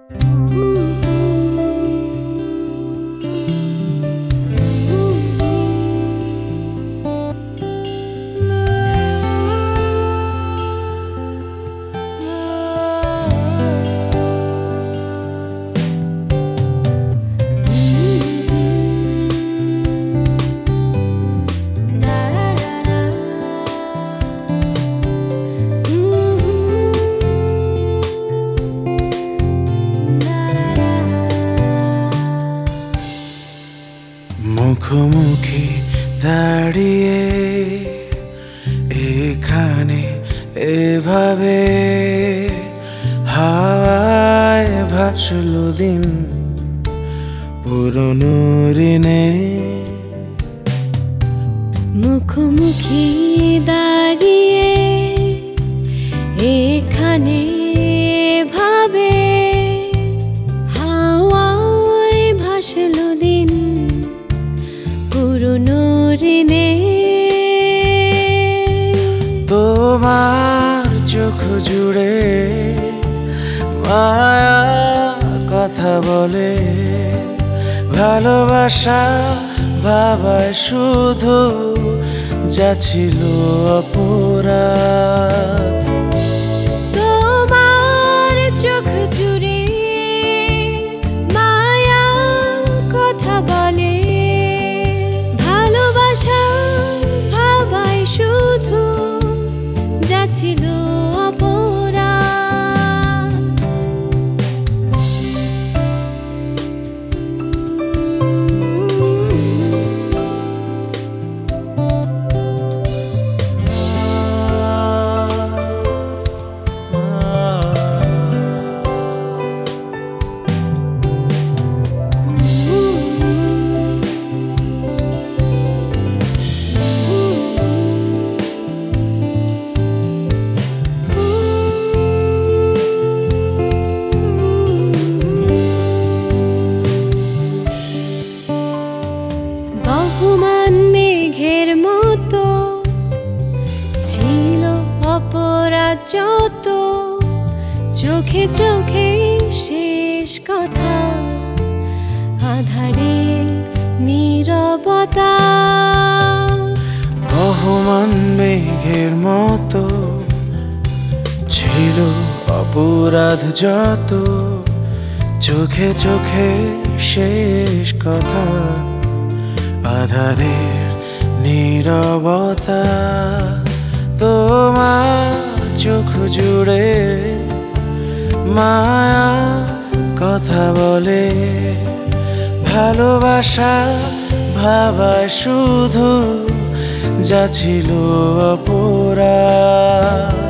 মুখোমুখি দাঁড়িয়ে এখানে এভাবে হাওয়ায় ভাসলো দিন পুরনো ঋণে। মুখোমুখি দাঁড়িয়ে এখানে ভাবে হাওয়ায় ভাসলো দিন পুরনো ঋণে। তোমার চোখ জুড়ে মায়া কথা বলে, ভালোবাসা ভাবায় শুধু যা ছিল অপরাধ। তোমার চোখ জুড়ে মায়া কথা বলে, ভালোবাসা ভাবায় শুধু যা ছিল অপরাধ। বহমান মেঘের মতো ছিল অপরাধ যত, চোখে চোখে শেষ কথা আধারে নীরবতা। বহমান মেঘের মতো ছিল অপরাধ যত, চোখে চোখে শেষ কথা আধারের নীরবতা। তোমার চোখ জুড়ে মায়া কথা বলে, ভালোবাসা ভাবায় শুধু যা ছিল অপরাধ।